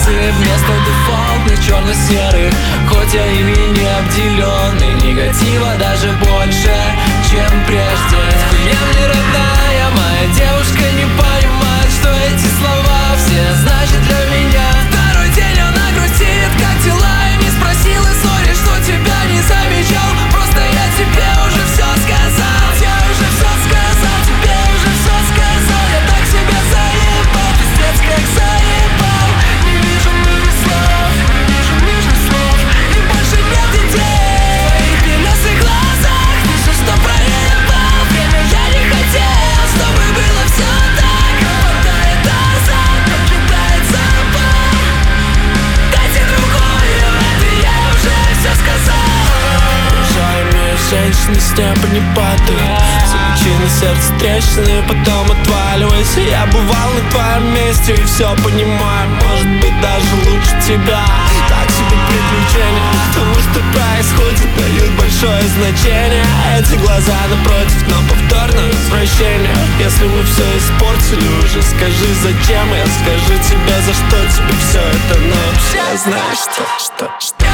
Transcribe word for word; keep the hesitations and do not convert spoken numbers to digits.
эмоции вместо дефолтных черно-серых. Хоть я ими не обделен, и негатива даже больше, чем прежде. Хуя мне родная, моя девушка не понимает, что эти слова все значат для меня. Второй день она грустит, как дела, и не спросила, сори, что тебя не замечал. Просто я тебе уже все сказал. Я уже все сказал, тебе уже все сказал. Я так себя заебал, пиздец как заебал. Не вижу нужных слов, не вижу нужных слов, и больше нет идей. В белесых глазах вижу, что проебал. Время я не хотел, чтобы было все так. Хватает азарт, покидает запах. Дайте другую, это я уже все сказал. Уважаемые женщины, с неба не падают. Замечи на сердце трещины, потом отваливайся. Я бывал на твоем месте и все понимаю. Может быть, даже лучше тебя. Так себе приключения, потому что происходит, дают большое значение. Эти глаза напротив, но повторное возвращение. Если мы все испортили уже, скажи зачем. Я скажу тебе, за что тебе все это. Но все знаешь, что, что, что